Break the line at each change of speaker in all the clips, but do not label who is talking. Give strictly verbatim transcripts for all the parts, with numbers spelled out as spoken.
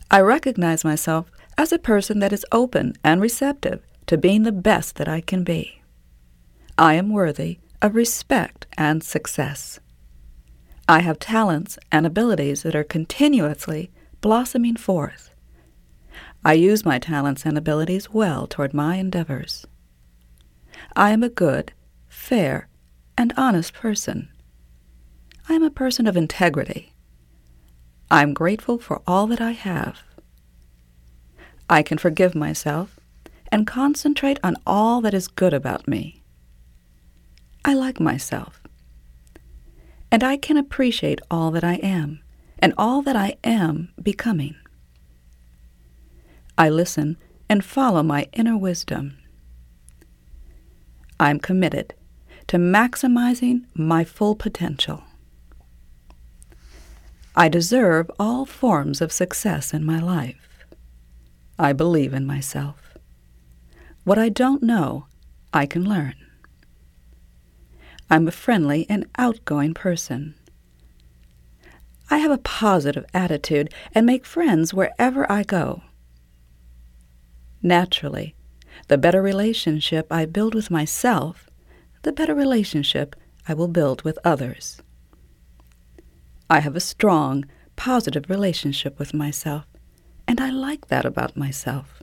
I recognize myself as a person that is open and receptive to being the best that I can be. I am worthy of respect and success. I have talents and abilities that are continuously blossoming forth. I use my talents and abilities well toward my endeavors. I am a good, fair, and honest person. I am a person of integrity. I am grateful for all that I have. I can forgive myself and concentrate on all that is good about me. I like myself. And I can appreciate all that I am and all that I am becoming. I listen and follow my inner wisdom. I am committed to maximizing my full potential. I deserve all forms of success in my life. I believe in myself. What I don't know, I can learn. I'm a friendly and outgoing person. I have a positive attitude and make friends wherever I go. Naturally, the better relationship I build with myself, the better relationship I will build with others. I have a strong, positive relationship with myself, and I like that about myself.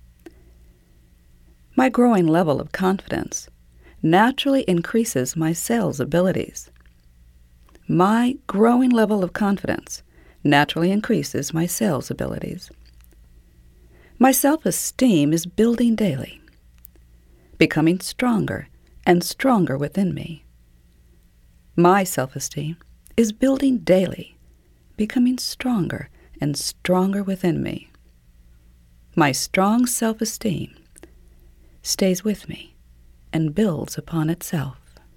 My growing level of confidence naturally increases my sales abilities. My growing level of confidence naturally increases my sales abilities. My self-esteem is building daily, becoming stronger and stronger within me. My self-esteem is building daily, becoming stronger and stronger within me. My strong self-esteem stays with me and builds upon itself.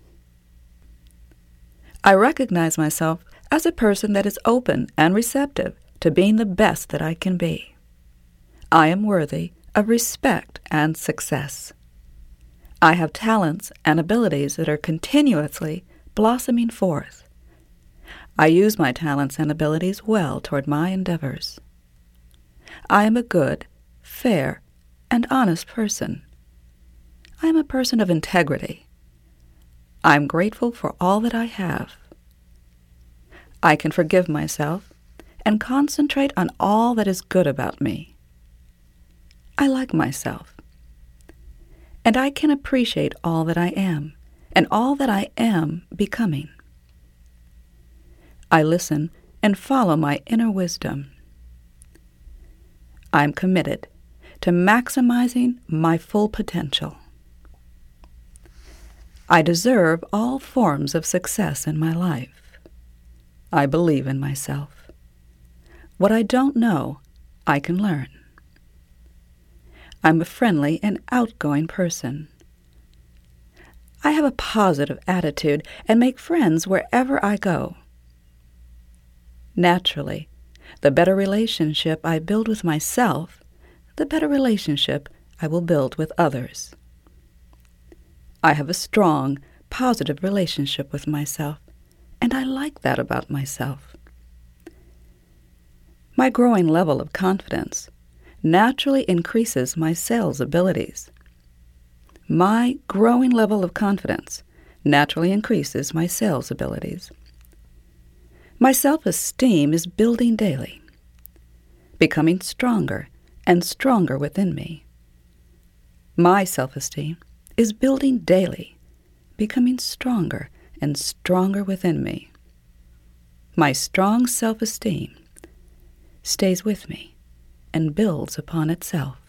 I recognize myself as a person that is open and receptive to being the best that I can be. I am worthy of respect and success. I have talents and abilities that are continuously blossoming forth. I use my talents and abilities well toward my endeavors. I am a good, fair, and honest person. I am a person of integrity. I am grateful for all that I have. I can forgive myself and concentrate on all that is good about me. I like myself. And I can appreciate all that I am and all that I am becoming. I listen and follow my inner wisdom. I am committed to maximizing my full potential. I deserve all forms of success in my life. I believe in myself. What I don't know, I can learn. I'm a friendly and outgoing person. I have a positive attitude and make friends wherever I go. Naturally, the better relationship I build with myself, the better relationship I will build with others. I have a strong, positive relationship with myself, and I like that about myself. My growing level of confidence naturally increases my sales abilities. My growing level of confidence naturally increases my sales abilities. My self-esteem is building daily, becoming stronger and stronger within me. My self-esteem is building daily, becoming stronger and stronger within me. My strong self-esteem stays with me and builds upon itself.